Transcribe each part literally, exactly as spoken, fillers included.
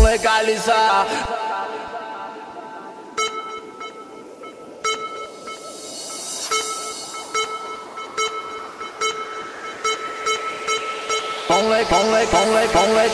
legalizar. Vão le, vão le, vão le, vão le.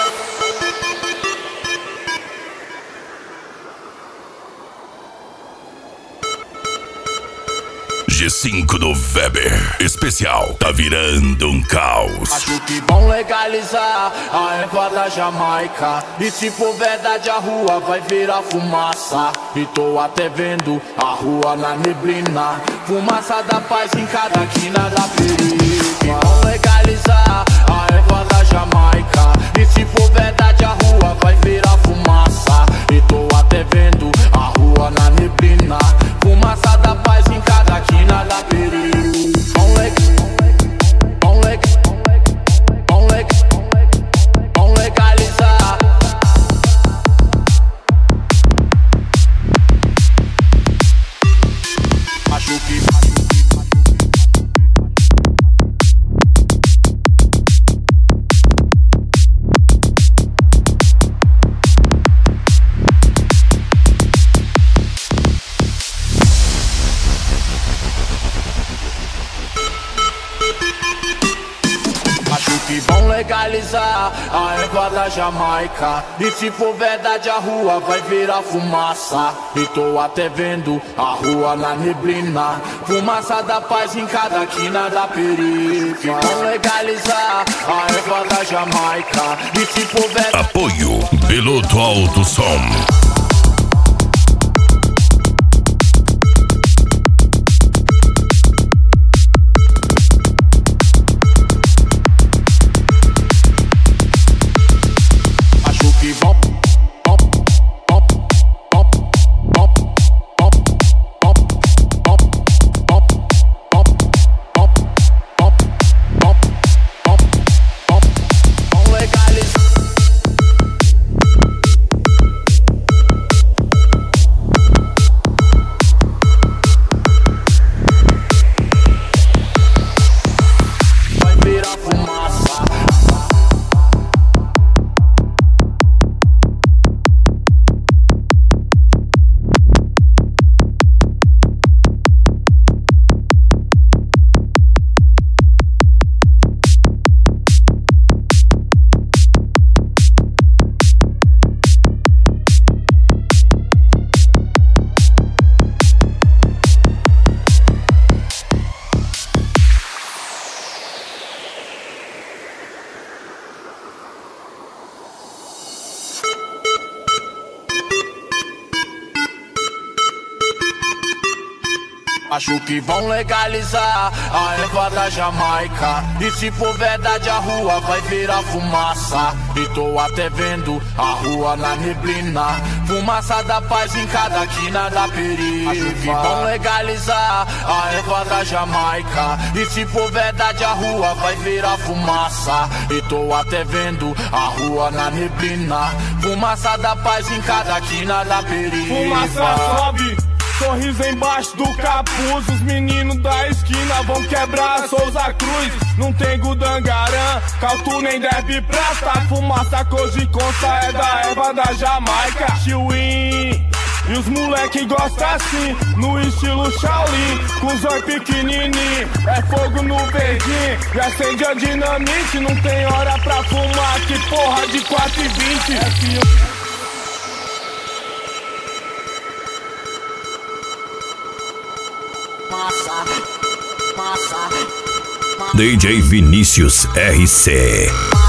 G cinco do Weber especial tá virando um caos. Acho que vão legalizar a erva da Jamaica. E se for verdade a rua vai virar fumaça. E tô até vendo a rua na neblina. Fumaça da paz em cada quina da periferia. Vão legalizar a erva da Jamaica. E se for verdade a rua vai virar fumaça. E tô até vendo a rua na neblina. Fumaça da paz em cada quina da periferia. Vão Vão leg, vão leg, vão legalizar. Acho que que vão legalizar a erva da Jamaica. E se for verdade a rua vai virar fumaça. E tô até vendo a rua na neblina. Fumaça da paz em cada quina da periferia. Vão legalizar a erva da Jamaica. E se for verdade... Apoio Piloto Alto Som. Acho que vão legalizar a erva da Jamaica. E se for verdade a rua vai virar fumaça. E tô até vendo a rua na neblina. Fumaça da paz em cada quina da periferia. Acho que vão legalizar a erva da Jamaica. E se for verdade a rua vai virar fumaça. E tô até vendo a rua na neblina. Fumaça da paz em cada quina da periferia. Fumaça sobe, sorriso embaixo do capuz. Os meninos da esquina vão quebrar a Souza Cruz. Não tem Gudangarã, Caltu nem Derby Prata. Fumaça Koji Consta é da erva da Jamaica. Chiwin, e os moleque gostam assim, no estilo Shaolin. Com os olhos pequenininhos, é fogo no verdinho. E acende a dinamite, não tem hora pra fumar. Que porra de quatro e vinte é filho. Massa, massa, D J Vinícius R C.